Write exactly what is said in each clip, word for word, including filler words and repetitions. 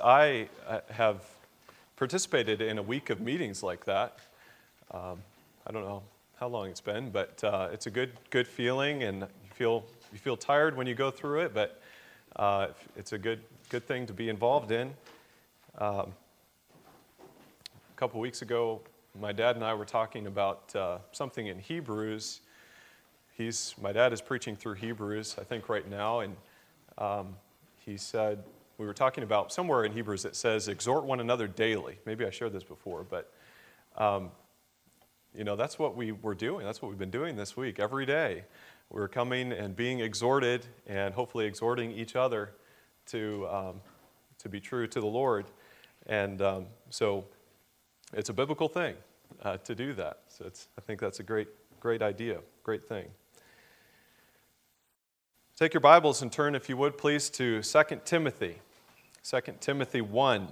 I uh, have participated in a week of meetings like that. Um, I don't know how long it's been, but uh, it's a good good feeling, and you feel you feel tired when you go through it, but uh, it's a good good thing to be involved in. Um, a couple weeks ago, my dad and I were talking about uh, something in Hebrews. He's my dad is preaching through Hebrews, I think, right now, and um, he said we were talking about somewhere in Hebrews it says exhort one another daily. Maybe I shared this before, but. Um, You know, that's what we were doing. That's what we've been doing this week. Every day, we're coming and being exhorted and hopefully exhorting each other to um, to be true to the Lord. And um, so it's a biblical thing uh, to do that. So it's, I think that's a great, great idea, great thing. Take your Bibles and turn, if you would, please, to Second Timothy. Second Timothy one.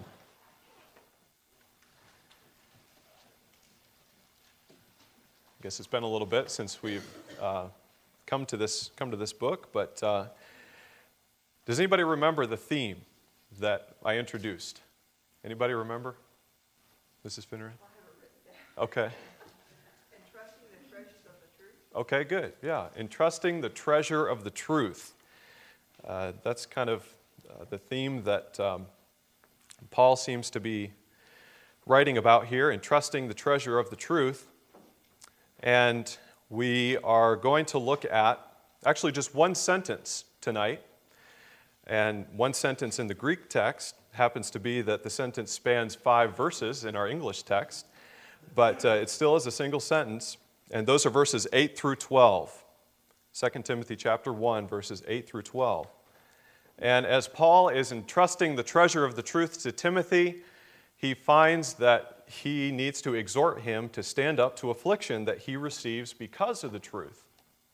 I guess it's been a little bit since we've uh, come to this come to this book, but uh, does anybody remember the theme that I introduced? Anybody remember? Missus Finneran? I have it written down. Okay. Entrusting the treasures of the truth. Okay, good. Yeah, entrusting the treasure of the truth. Uh, that's kind of uh, the theme that um, Paul seems to be writing about here, entrusting the treasure of the truth. And we are going to look at actually just one sentence tonight. And one sentence in the Greek text happens to be that the sentence spans five verses in our English text. But uh, it still is a single sentence. And those are verses eight through twelve. Second Timothy chapter one, verses eight through twelve. And as Paul is entrusting the treasure of the truth to Timothy, he finds that he needs to exhort him to stand up to affliction that he receives because of the truth.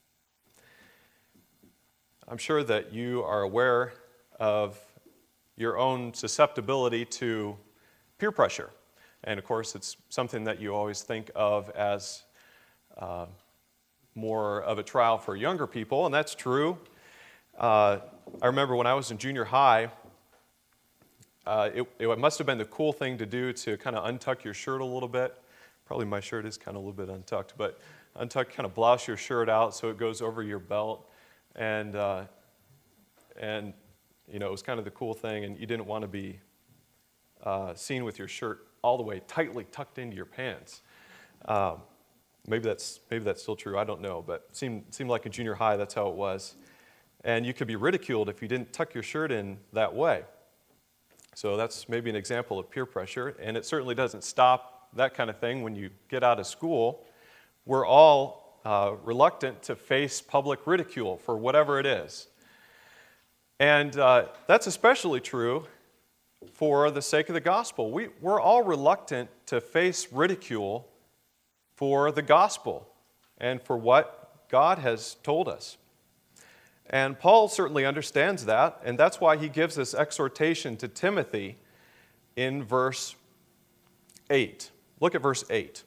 I'm sure that you are aware of your own susceptibility to peer pressure. And of course, it's something that you always think of as uh, more of a trial for younger people, and that's true. Uh, I remember when I was in junior high, Uh, it, it must have been the cool thing to do to kind of untuck your shirt a little bit. Probably my shirt is kind of a little bit untucked, but untuck, kind of blouse your shirt out so it goes over your belt. And, uh, and you know, it was kind of the cool thing, and you didn't want to be uh, seen with your shirt all the way tightly tucked into your pants. Um, maybe that's maybe that's still true, I don't know, but it seemed, seemed like in junior high that's how it was. And you could be ridiculed if you didn't tuck your shirt in that way. So that's maybe an example of peer pressure, and it certainly doesn't stop that kind of thing when you get out of school. We're all uh, reluctant to face public ridicule for whatever it is. And uh, that's especially true for the sake of the gospel. We, we're all reluctant to face ridicule for the gospel and for what God has told us. And Paul certainly understands that, and that's why he gives this exhortation to Timothy in verse eight. Look at verse eight.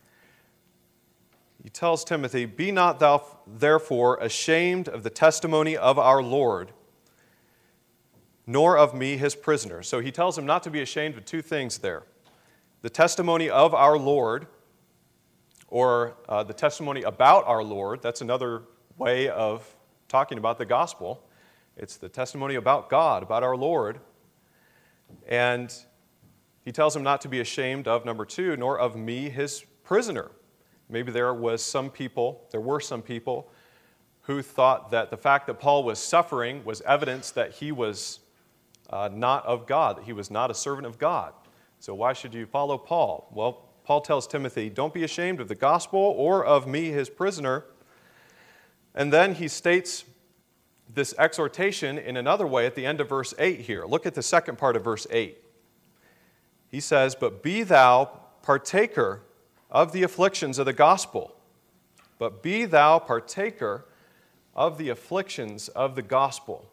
He tells Timothy, "Be not thou therefore ashamed of the testimony of our Lord, nor of me his prisoner." So he tells him not to be ashamed of two things there. The testimony of our Lord, or uh, the testimony about our Lord. That's another way of talking about the gospel. It's the testimony about God, about our Lord. And he tells him not to be ashamed of, number two, nor of me, his prisoner. Maybe there was some people, there were some people who thought that the fact that Paul was suffering was evidence that he was uh, not of God, that he was not a servant of God. So why should you follow Paul? Well, Paul tells Timothy, don't be ashamed of the gospel or of me, his prisoner. And then he states this exhortation in another way at the end of verse eight here. Look at the second part of verse eight. He says, "But be thou partaker of the afflictions of the gospel. But be thou partaker of the afflictions of the gospel."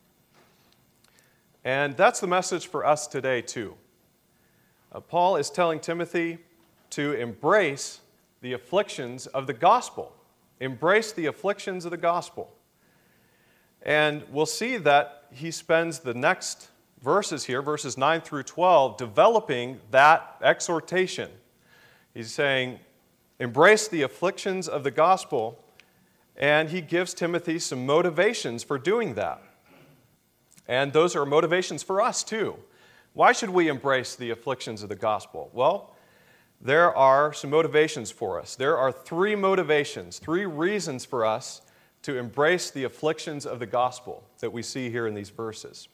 And that's the message for us today, too. Uh, Paul is telling Timothy to embrace the afflictions of the gospel. Embrace the afflictions of the gospel. And we'll see that he spends the next verses here, verses nine through twelve, developing that exhortation. He's saying, embrace the afflictions of the gospel, and he gives Timothy some motivations for doing that. And those are motivations for us too. Why should we embrace the afflictions of the gospel? Well, there are some motivations for us. There are three motivations, three reasons for us to embrace the afflictions of the gospel that we see here in these verses.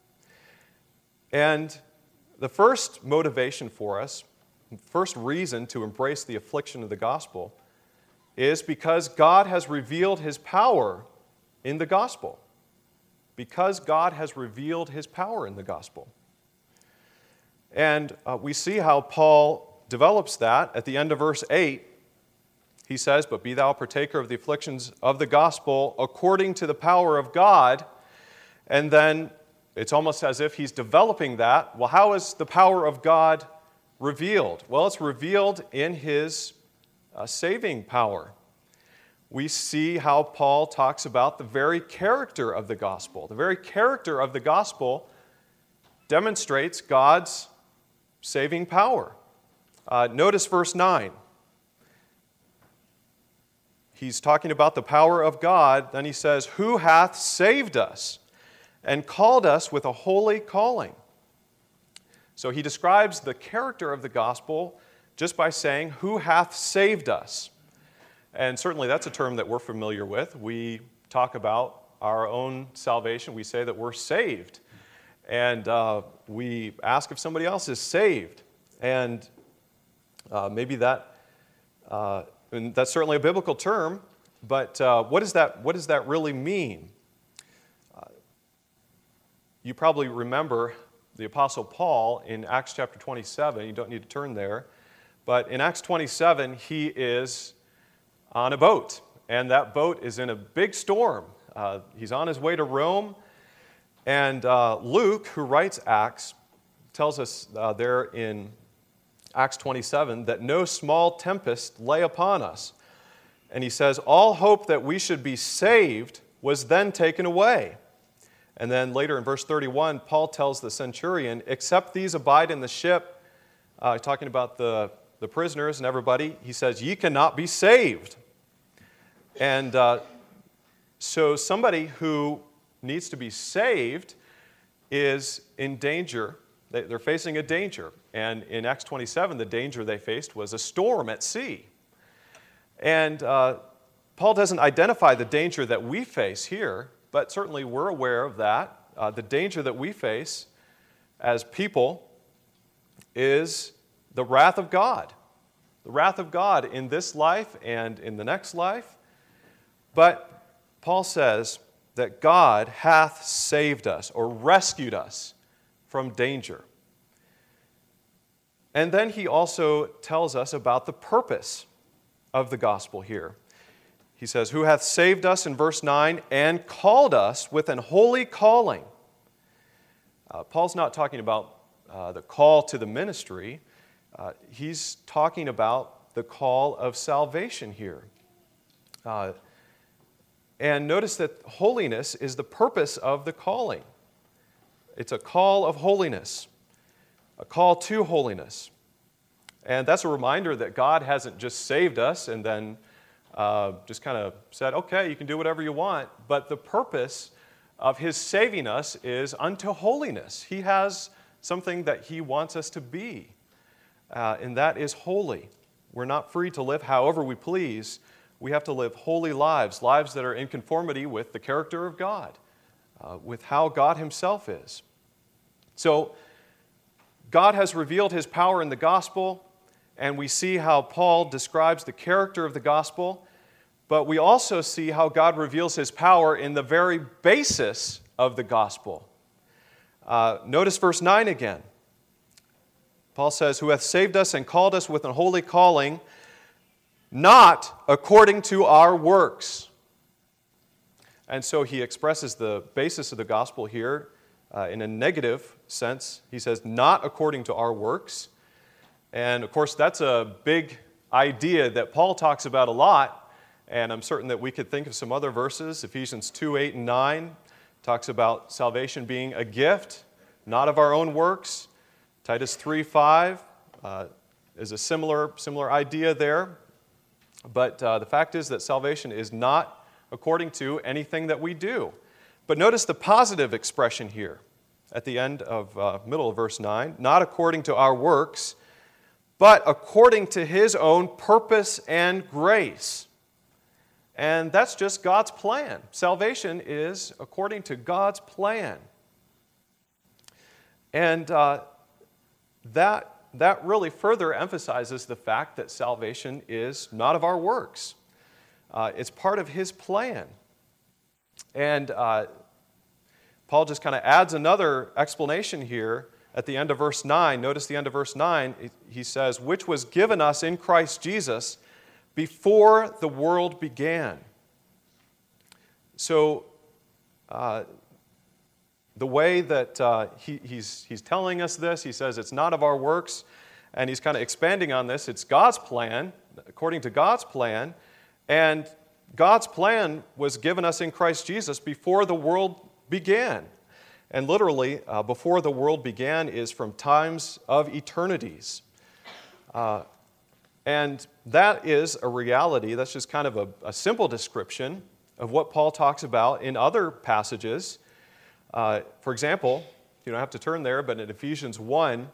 And the first motivation for us, first reason to embrace the affliction of the gospel, is because God has revealed his power in the gospel. Because God has revealed his power in the gospel. And uh, we see how Paul develops that at the end of verse eight. He says, "But be thou a partaker of the afflictions of the gospel according to the power of God." And then it's almost as if he's developing that. Well, how is the power of God revealed? Well, it's revealed in his uh, saving power. We see how Paul talks about the very character of the gospel. The very character of the gospel demonstrates God's saving power. Uh, notice verse nine. He's talking about the power of God. Then he says, "Who hath saved us and called us with a holy calling." So he describes the character of the gospel just by saying, "Who hath saved us?" And certainly that's a term that we're familiar with. We talk about our own salvation. We say that we're saved. And uh, we ask if somebody else is saved. And uh, maybe that, uh, and that's certainly a biblical term, but uh, what, is that, what does that really mean? Uh, you probably remember the Apostle Paul in Acts chapter twenty-seven. You don't need to turn there. But in Acts twenty-seven, he is on a boat, and that boat is in a big storm. Uh, he's on his way to Rome, and uh, Luke, who writes Acts, tells us uh, there in Acts twenty-seven that no small tempest lay upon us. And he says, "All hope that we should be saved was then taken away." And then later in verse thirty-one, Paul tells the centurion, "Except these abide in the ship," uh, talking about the, the prisoners and everybody, he says, "Ye cannot be saved." And uh, so somebody who needs to be saved is in danger. They're facing a danger. And in Acts twenty-seven, the danger they faced was a storm at sea. And uh, Paul doesn't identify the danger that we face here, but certainly we're aware of that. Uh, the danger that we face as people is the wrath of God. The wrath of God in this life and in the next life. But Paul says that God hath saved us or rescued us from danger. And then he also tells us about the purpose of the gospel here. He says, "Who hath saved us," in verse nine, "and called us with an holy calling." Uh, Paul's not talking about uh, the call to the ministry. Uh, he's talking about the call of salvation here. Uh, And notice that holiness is the purpose of the calling. It's a call of holiness, a call to holiness. And that's a reminder that God hasn't just saved us and then uh, just kind of said, okay, you can do whatever you want. But the purpose of his saving us is unto holiness. He has something that he wants us to be, uh, and that is holy. We're not free to live however we please. We have to live holy lives, lives that are in conformity with the character of God, uh, with how God himself is. So, God has revealed his power in the gospel, and we see how Paul describes the character of the gospel, but we also see how God reveals his power in the very basis of the gospel. Uh, notice verse nine again. Paul says, "Who hath saved us and called us with an holy calling, not according to our works." And so he expresses the basis of the gospel here uh, in a negative sense. He says, not according to our works. And of course, that's a big idea that Paul talks about a lot. And I'm certain that we could think of some other verses. Ephesians two, eight, and nine talks about salvation being a gift not of our own works. Titus three five uh, is a similar, similar idea there. But uh, the fact is that salvation is not according to anything that we do. But notice the positive expression here at the end of uh, middle of verse nine. Not according to our works, but according to His own purpose and grace. And that's just God's plan. Salvation is according to God's plan. And uh, that, that really further emphasizes the fact that salvation is not of our works. Uh, it's part of His plan. And uh, Paul just kind of adds another explanation here at the end of verse nine. Notice the end of verse nine. He says, which was given us in Christ Jesus before the world began. So, uh, the way that uh, he, he's, he's telling us this, he says it's not of our works, and he's kind of expanding on this. It's God's plan, according to God's plan, and God's plan was given us in Christ Jesus before the world began. And literally, uh, before the world began is from times of eternities. Uh, and that is a reality. That's just kind of a, a simple description of what Paul talks about in other passages. Uh, for example, you don't have to turn there, but in Ephesians one,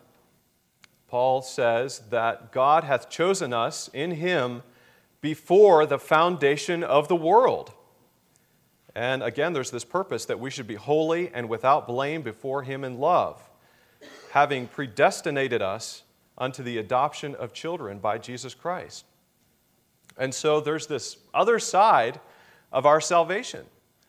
Paul says that God hath chosen us in Him before the foundation of the world. And again, there's this purpose that we should be holy and without blame before Him in love, having predestinated us unto the adoption of children by Jesus Christ. And so there's this other side of our salvation.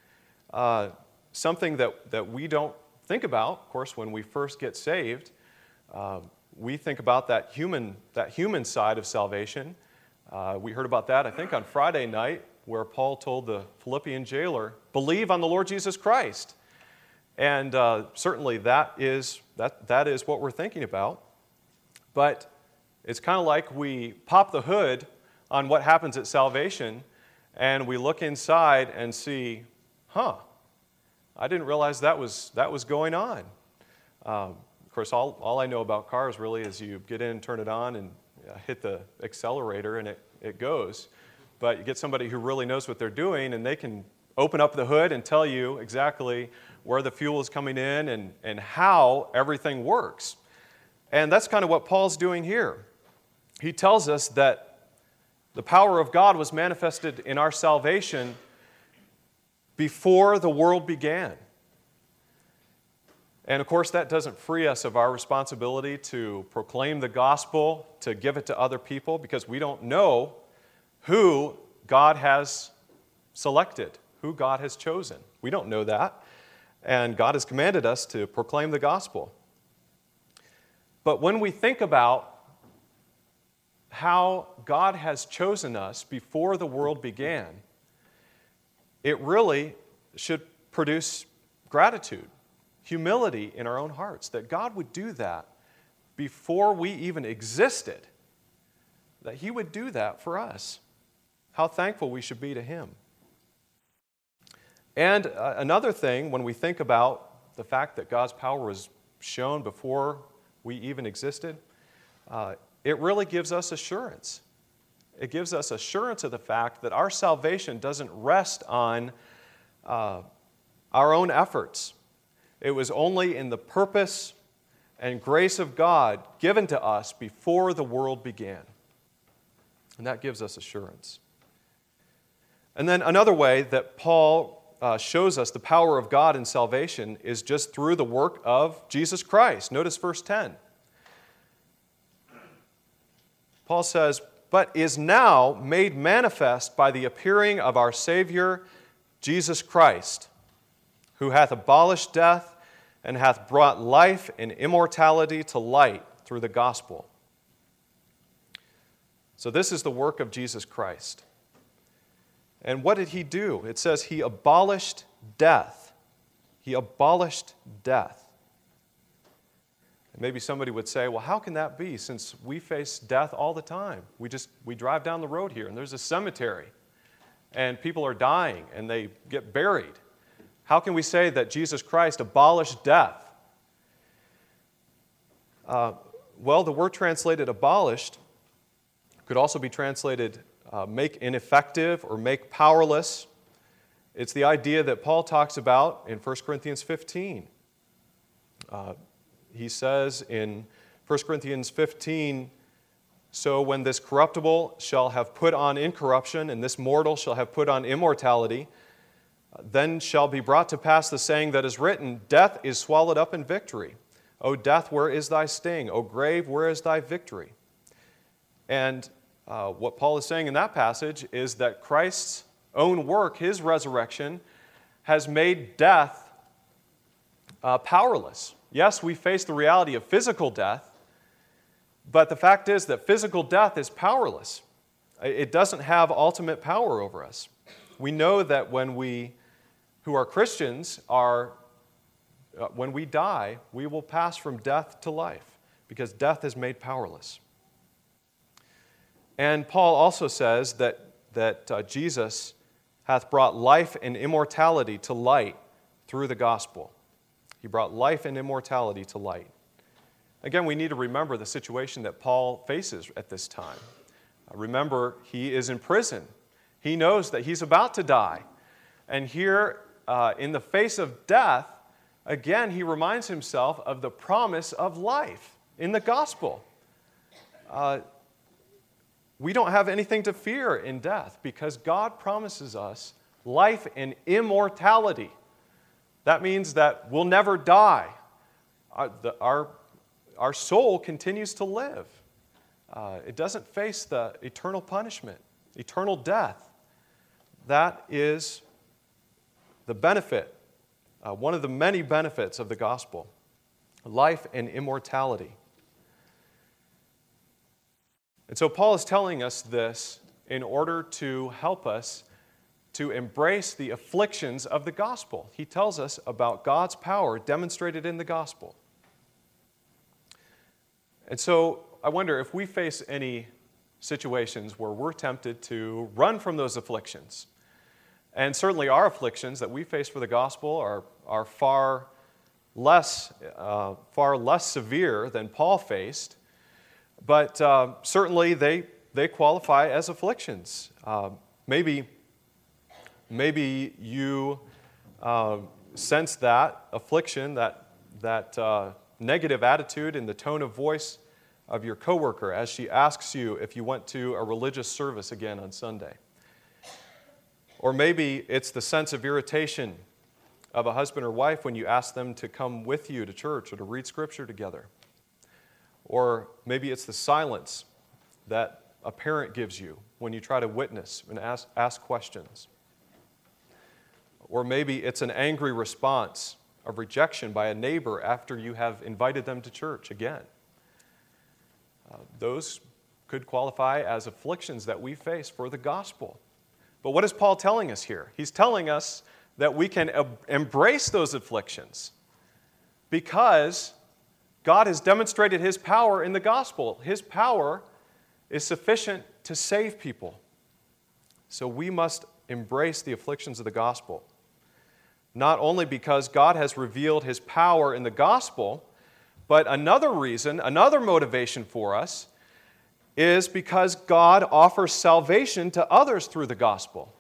Uh, something that, that we don't think about, of course, when we first get saved. Uh, we think about that human, that human side of salvation. Uh, we heard about that, I think, on Friday night, where Paul told the Philippian jailer, believe on the Lord Jesus Christ. And uh, certainly that is, that, that is what we're thinking about. But it's kind of like we pop the hood on what happens at salvation, and we look inside and see, huh, I didn't realize that was, that was going on. Um, of course, all, all I know about cars really is you get in, turn it on, and uh, hit the accelerator, and it, it goes. But you get somebody who really knows what they're doing, and they can open up the hood and tell you exactly where the fuel is coming in and, and how everything works. And that's kind of what Paul's doing here. He tells us that the power of God was manifested in our salvation before the world began. And of course, that doesn't free us of our responsibility to proclaim the gospel, to give it to other people, because we don't know who God has selected, who God has chosen. We don't know that. And God has commanded us to proclaim the gospel. But when we think about how God has chosen us before the world began, it really should produce gratitude, humility in our own hearts, that God would do that before we even existed, that He would do that for us. How thankful we should be to Him. And uh, another thing, when we think about the fact that God's power was shown before we even existed, uh, it really gives us assurance. It gives us assurance of the fact that our salvation doesn't rest on uh, our own efforts. It was only in the purpose and grace of God given to us before the world began. And that gives us assurance. And then another way that Paul uh, shows us the power of God in salvation is just through the work of Jesus Christ. Notice verse ten. Paul says, but is now made manifest by the appearing of our Savior, Jesus Christ, who hath abolished death and hath brought life and immortality to light through the gospel. So this is the work of Jesus Christ. And what did He do? It says He abolished death. He abolished death. And maybe somebody would say, well, how can that be, since we face death all the time? We just, we drive down the road here, and there's a cemetery, and people are dying, and they get buried. How can we say that Jesus Christ abolished death? Uh, well, the word translated abolished could also be translated uh, make ineffective or make powerless. It's the idea that Paul talks about in First Corinthians fifteen. Uh, he says in First Corinthians fifteen, so when this corruptible shall have put on incorruption, and this mortal shall have put on immortality, then shall be brought to pass the saying that is written, death is swallowed up in victory. O death, where is thy sting? O grave, where is thy victory? And uh, what Paul is saying in that passage is that Christ's own work, his resurrection, has made death uh, powerless. Yes, we face the reality of physical death, but the fact is that physical death is powerless. It doesn't have ultimate power over us. We know that when we, who are Christians, are, uh, when we die, we will pass from death to life, because death is made powerless. And Paul also says that, that uh, Jesus hath brought life and immortality to light through the gospel. He brought life and immortality to light. Again, we need to remember the situation that Paul faces at this time. Uh, remember, he is in prison. He knows that he's about to die. And here, uh, in the face of death, again, he reminds himself of the promise of life in the gospel. Uh, we don't have anything to fear in death because God promises us life and immortality. That means that we'll never die. Our, the, our, our soul continues to live. Uh, it doesn't face the eternal punishment, eternal death. That is the benefit, uh, one of the many benefits of the gospel, life and immortality. And so Paul is telling us this in order to help us to embrace the afflictions of the gospel. He tells us about God's power demonstrated in the gospel. And so I wonder if we face any situations where we're tempted to run from those afflictions. And certainly our afflictions that we face for the gospel are, are far less, uh, far less severe than Paul faced. But uh, certainly they, they qualify as afflictions. Uh, maybe, maybe you uh, sense that affliction, that, that uh, negative attitude in the tone of voice of your coworker as she asks you if you went to a religious service again on Sunday. Or maybe it's the sense of irritation of a husband or wife when you ask them to come with you to church or to read Scripture together. Or maybe it's the silence that a parent gives you when you try to witness and ask, ask questions. Or maybe it's an angry response of rejection by a neighbor after you have invited them to church again. Uh, those could qualify as afflictions that we face for the gospel. But what is Paul telling us here? He's telling us that we can ab- embrace those afflictions because God has demonstrated His power in the gospel. His power is sufficient to save people. So we must embrace the afflictions of the gospel. Not only because God has revealed His power in the gospel, but another reason, another motivation for us is because God offers salvation to others through the gospel.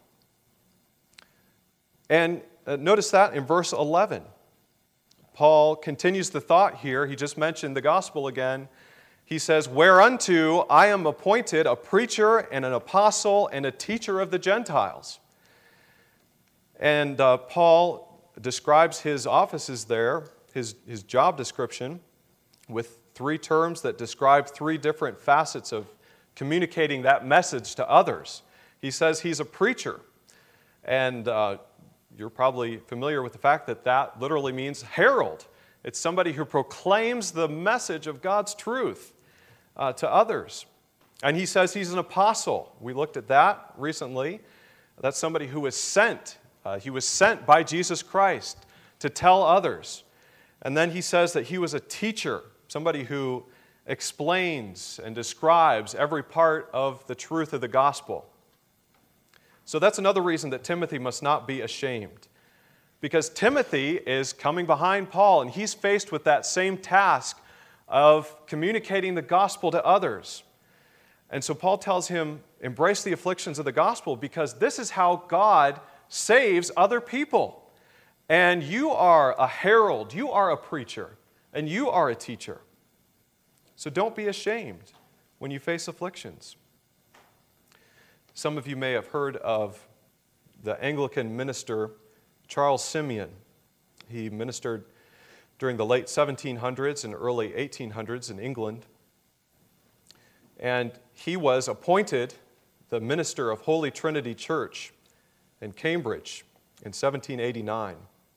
And uh, notice that in verse eleven. Paul continues the thought here. He just mentioned the gospel again. He says, whereunto I am appointed a preacher and an apostle and a teacher of the Gentiles. And uh, Paul describes his offices there, his, his job description, with three terms that describe three different facets of communicating that message to others. He says he's a preacher. And uh, you're probably familiar with the fact that that literally means herald. It's somebody who proclaims the message of God's truth uh, to others. And he says he's an apostle. We looked at that recently. That's somebody who was sent. Uh, he was sent by Jesus Christ to tell others. And then he says that he was a teacher, somebody who explains and describes every part of the truth of the gospel. So that's another reason that Timothy must not be ashamed. Because Timothy is coming behind Paul, and he's faced with that same task of communicating the gospel to others. And so Paul tells him, embrace the afflictions of the gospel because this is how God saves other people. And you are a herald, you are a preacher, and you are a teacher. So don't be ashamed when you face afflictions. Some of you may have heard of the Anglican minister Charles Simeon. He ministered during the late seventeen hundreds and early eighteen hundreds in England. And he was appointed the minister of Holy Trinity Church in Cambridge in seventeen eighty-nine.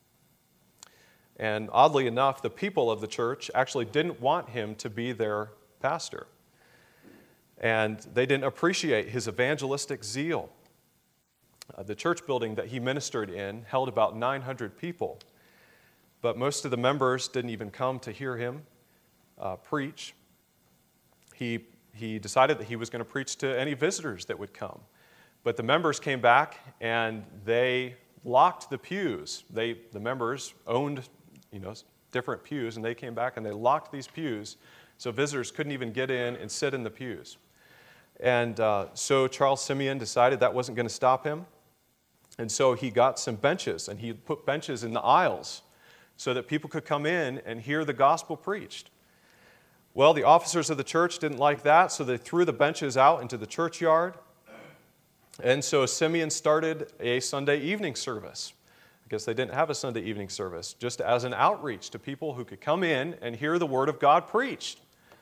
And oddly enough, the people of the church actually didn't want him to be their pastor. And they didn't appreciate his evangelistic zeal. Uh, the church building that he ministered in held about nine hundred people. But most of the members didn't even come to hear him uh, preach. He, he decided that he was going to preach to any visitors that would come. But the members came back and they locked the pews. They, the members owned, you know, different pews, and they came back and they locked these pews so visitors couldn't even get in and sit in the pews. And uh, so Charles Simeon decided that wasn't going to stop him. And so he got some benches, and he put benches in the aisles so that people could come in and hear the gospel preached. Well, the officers of the church didn't like that, so they threw the benches out into the churchyard. And so Simeon started a Sunday evening service. I guess they didn't have a Sunday evening service, just as an outreach to people who could come in and hear the Word of God preached.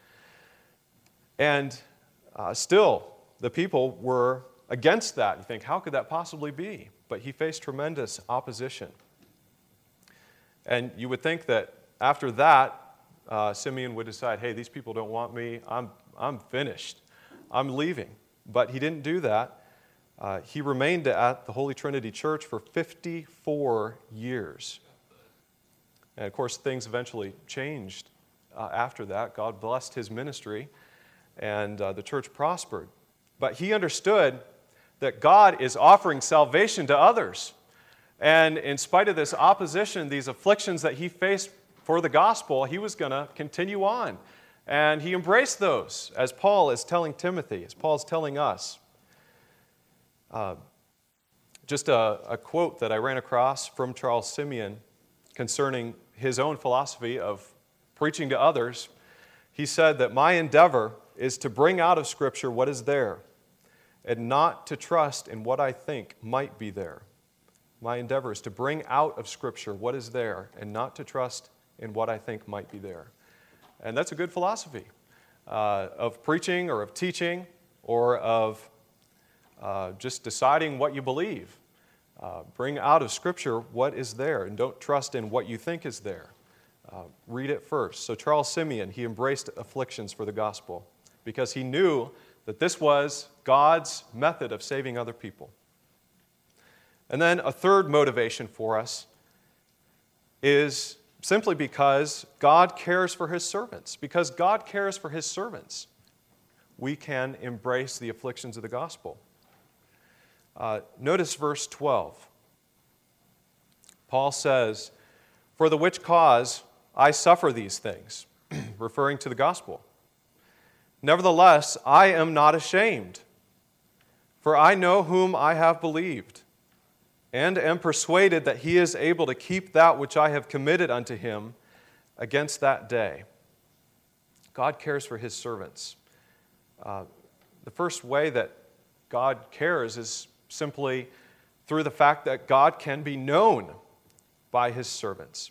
And uh, still, the people were against that. You think, how could that possibly be? But he faced tremendous opposition. And you would think that after that, uh, Simeon would decide, hey, these people don't want me. I'm, I'm finished. I'm leaving. But he didn't do that. Uh, he remained at the Holy Trinity Church for fifty-four years. And of course, things eventually changed uh, after that. God blessed his ministry, and uh, the church prospered. But he understood that God is offering salvation to others. And in spite of this opposition, these afflictions that he faced for the gospel, he was going to continue on. And he embraced those, as Paul is telling Timothy, as Paul is telling us. Uh, just a, a quote that I ran across from Charles Simeon concerning his own philosophy of preaching to others. He said that my endeavor is to bring out of Scripture what is there and not to trust in what I think might be there. My endeavor is to bring out of Scripture what is there and not to trust in what I think might be there. And that's a good philosophy uh, of preaching or of teaching or of uh, just deciding what you believe. Uh, bring out of Scripture what is there and don't trust in what you think is there. Uh, read it first. So Charles Simeon, he embraced afflictions for the gospel because he knew that this was God's method of saving other people. And then a third motivation for us is simply because God cares for His servants. Because God cares for His servants, we can embrace the afflictions of the gospel. Uh, notice verse twelve. Paul says, "For the which cause I suffer these things," referring to the gospel. "Nevertheless, I am not ashamed, for I know whom I have believed, and am persuaded that He is able to keep that which I have committed unto Him against that day." God cares for His servants. Uh, the first way that God cares is simply through the fact that God can be known by His servants.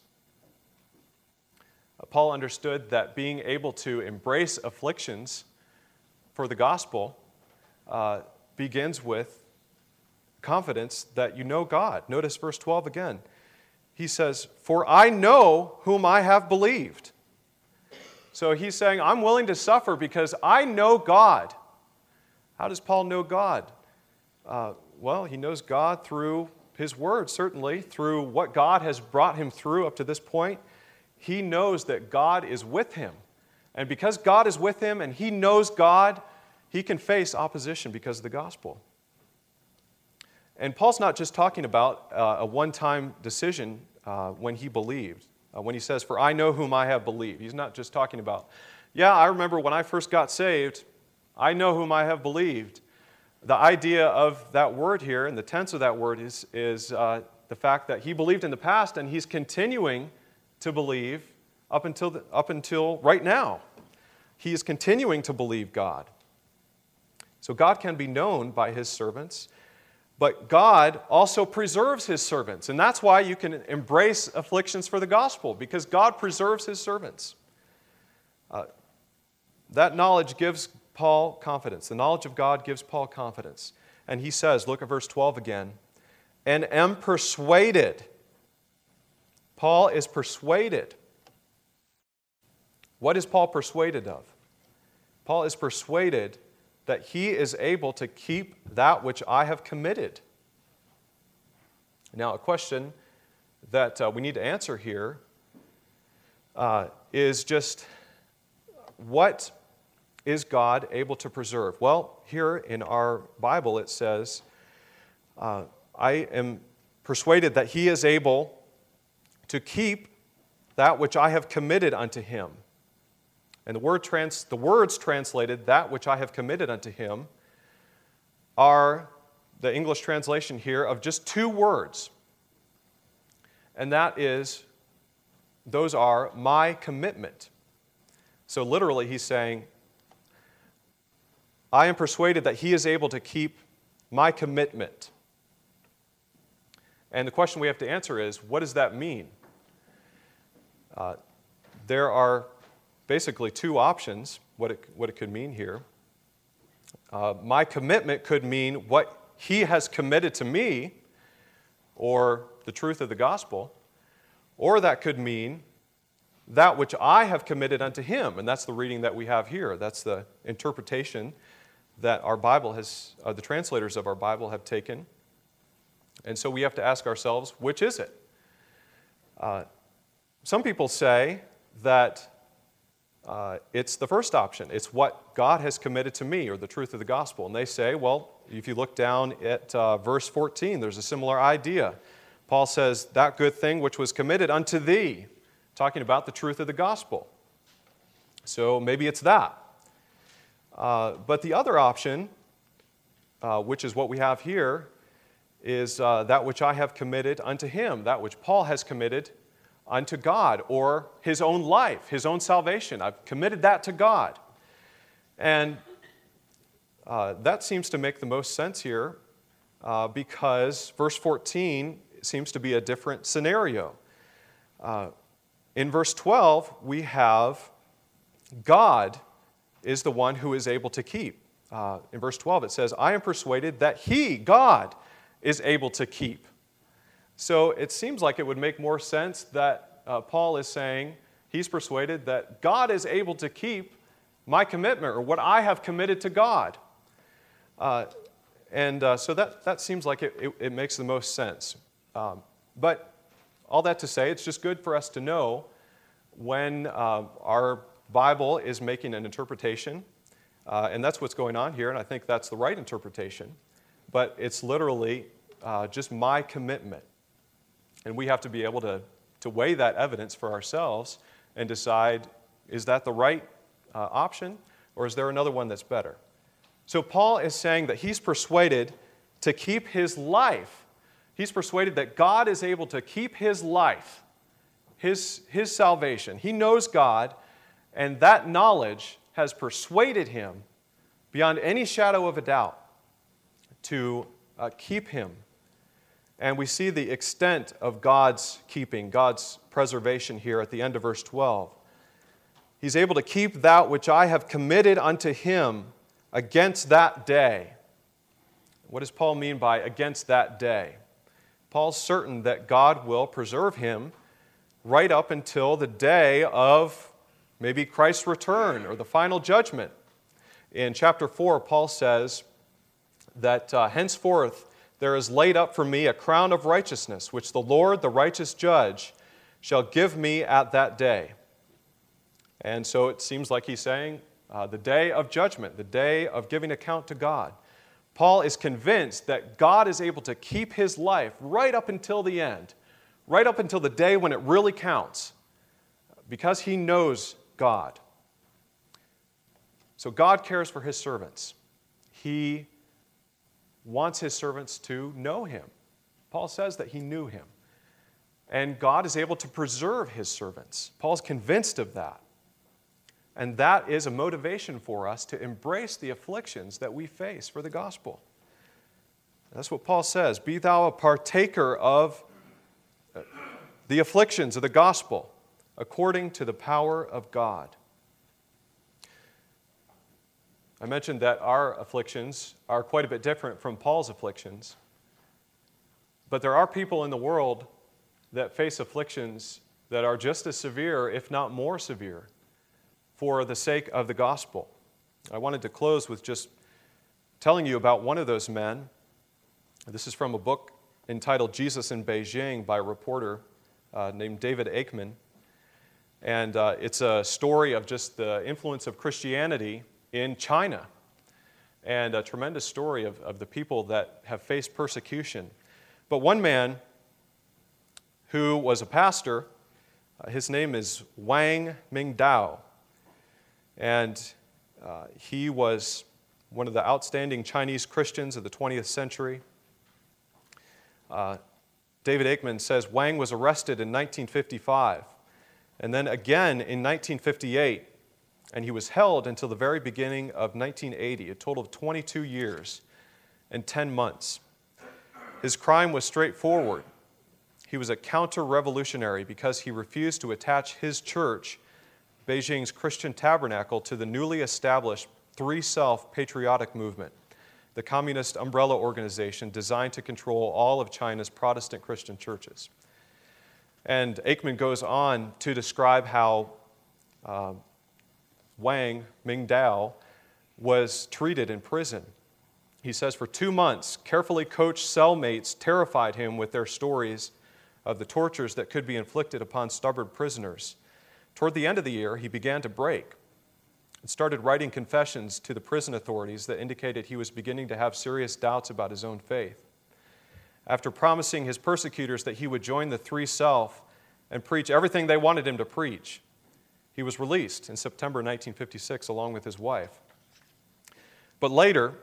Uh, Paul understood that being able to embrace afflictions for the gospel uh, begins with confidence that you know God. Notice verse twelve again. He says, "For I know whom I have believed." So he's saying, I'm willing to suffer because I know God. How does Paul know God? Uh, well, he knows God through His Word, certainly, through what God has brought him through up to this point. He knows that God is with him. And because God is with him and he knows God, he can face opposition because of the gospel. And Paul's not just talking about uh, a one-time decision uh, when he believed. Uh, when he says, "For I know whom I have believed," he's not just talking about, yeah, I remember when I first got saved, I know whom I have believed. The idea of that word here, and the tense of that word, is, is uh, the fact that he believed in the past and he's continuing to believe up until, the, up until right now. He is continuing to believe God. So God can be known by his servants, but God also preserves his servants. And that's why you can embrace afflictions for the gospel, because God preserves his servants. Uh, that knowledge gives Paul confidence. The knowledge of God gives Paul confidence. And he says, look at verse twelve again, "and am persuaded." Paul is persuaded. What is Paul persuaded of? Paul is persuaded that he is able to keep that which I have committed. Now, a question that uh, we need to answer here uh, is just, what is God able to preserve? Well, here in our Bible it says, uh, I am persuaded that he is able to keep that which I have committed unto him. And the, word trans, the words translated, "that which I have committed unto him," are the English translation here of just two words. And that is, those are "my commitment." So literally he's saying, I am persuaded that he is able to keep my commitment. And the question we have to answer is, what does that mean? Uh, there are basically two options, what it, what it could mean here. Uh, my commitment could mean what he has committed to me, or the truth of the gospel, or that could mean that which I have committed unto him. And that's the reading that we have here. That's the interpretation that our Bible has, uh, the translators of our Bible have taken. And so we have to ask ourselves, which is it? Uh, some people say that uh, it's the first option. It's what God has committed to me, or the truth of the gospel. And they say, well, if you look down at uh, verse fourteen, there's a similar idea. Paul says, "that good thing which was committed unto thee," talking about the truth of the gospel. So maybe it's that. Uh, but the other option, uh, which is what we have here, is uh, that which I have committed unto him, that which Paul has committed unto God, or his own life, his own salvation. I've committed that to God. And uh, that seems to make the most sense here uh, because verse fourteen seems to be a different scenario. Uh, in verse twelve, we have God is the one who is able to keep. Uh, in verse twelve, it says, "I am persuaded that he," God, "is able to keep." So it seems like it would make more sense that uh, Paul is saying he's persuaded that God is able to keep my commitment, or what I have committed to God. Uh, and uh, so that, that seems like it, it, it makes the most sense. Um, but all that to say, it's just good for us to know when uh, our Bible is making an interpretation, uh, and that's what's going on here, and I think that's the right interpretation. But it's literally uh, just my commitment. And we have to be able to, to weigh that evidence for ourselves and decide, is that the right uh, option, or is there another one that's better? So Paul is saying that he's persuaded to keep his life. He's persuaded that God is able to keep his life, his, his salvation. He knows God, and that knowledge has persuaded him beyond any shadow of a doubt to uh, keep him. And we see the extent of God's keeping, God's preservation here at the end of verse twelve. He's able to keep that which I have committed unto him against that day. What does Paul mean by against that day? Paul's certain that God will preserve him right up until the day of maybe Christ's return or the final judgment. In chapter four, Paul says that uh, henceforth there is laid up for me a crown of righteousness, which the Lord, the righteous judge, shall give me at that day. And so it seems like he's saying uh, the day of judgment, the day of giving account to God. Paul is convinced that God is able to keep his life right up until the end, right up until the day when it really counts. because he knows God. So God cares for his servants. He wants his servants to know him. Paul says that he knew him. And God is able to preserve his servants. Paul's convinced of that. And that is a motivation for us to embrace the afflictions that we face for the gospel. That's what Paul says. Be thou a partaker of the afflictions of the gospel according to the power of God. I mentioned that our afflictions are quite a bit different from Paul's afflictions. But there are people in the world that face afflictions that are just as severe, if not more severe, for the sake of the gospel. I wanted to close with just telling you about one of those men. This is from a book entitled Jesus in Beijing by a reporter uh, named David Aikman. And uh, it's a story of just the influence of Christianity in China, and a tremendous story of, of the people that have faced persecution. But one man who was a pastor, uh, his name is Wang Mingdao, and uh, he was one of the outstanding Chinese Christians of the twentieth century. Uh, David Aikman says Wang was arrested in nineteen fifty-five, and then again in nineteen fifty-eight, and he was held until the very beginning of nineteen eighty, a total of twenty-two years and ten months. His crime was straightforward. He was a counter-revolutionary because he refused to attach his church, Beijing's Christian Tabernacle, to the newly established Three Self patriotic movement, the communist umbrella organization designed to control all of China's Protestant Christian churches. And Aikman goes on to describe how uh, Wang Mingdao was treated in prison. He says for two months, carefully coached cellmates terrified him with their stories of the tortures that could be inflicted upon stubborn prisoners. Toward the end of the year, he began to break and started writing confessions to the prison authorities that indicated he was beginning to have serious doubts about his own faith. After promising his persecutors that he would join the Three Self and preach everything they wanted him to preach, he was released in September nineteen fifty-six along with his wife. But later,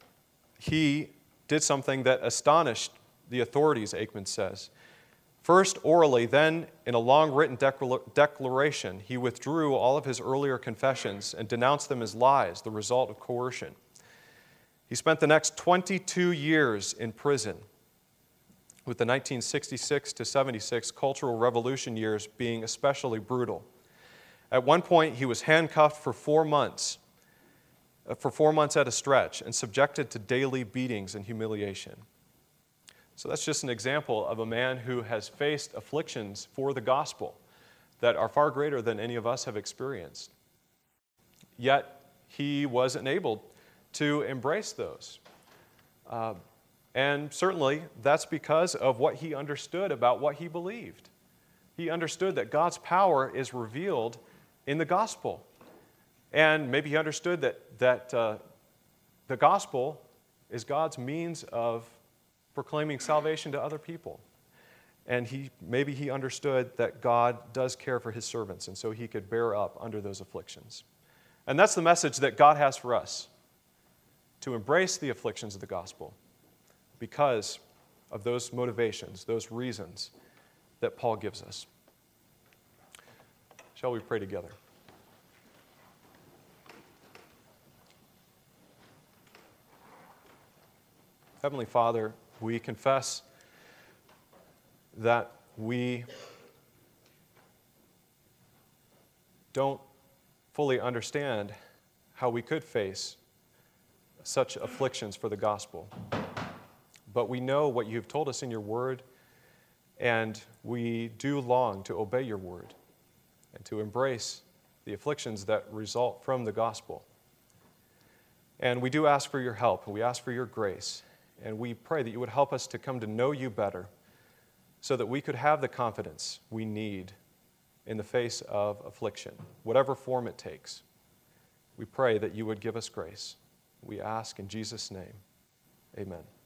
he did something that astonished the authorities, Aikman says. First orally, then in a long written declaration, he withdrew all of his earlier confessions and denounced them as lies, the result of coercion. He spent the next twenty-two years in prison, with the nineteen sixty-six to seventy-six Cultural Revolution years being especially brutal. At one point, he was handcuffed for four months, uh, for four months at a stretch, and subjected to daily beatings and humiliation. So that's just an example of a man who has faced afflictions for the gospel that are far greater than any of us have experienced. Yet, he was enabled to embrace those. Uh, and certainly, that's because of what he understood about what he believed. He understood that God's power is revealed in the gospel. And maybe he understood that, that uh, the gospel is God's means of proclaiming salvation to other people. And he maybe he understood that God does care for his servants, and so he could bear up under those afflictions. And that's the message that God has for us, to embrace the afflictions of the gospel because of those motivations, those reasons that Paul gives us. Shall we pray together? Heavenly Father, we confess that we don't fully understand how we could face such afflictions for the gospel. But we know what you've told us in your word, and we do long to obey your word and to embrace the afflictions that result from the gospel. And we do ask for your help, and we ask for your grace. And we pray that you would help us to come to know you better so that we could have the confidence we need in the face of affliction, whatever form it takes. We pray that you would give us grace. We ask in Jesus' name. Amen.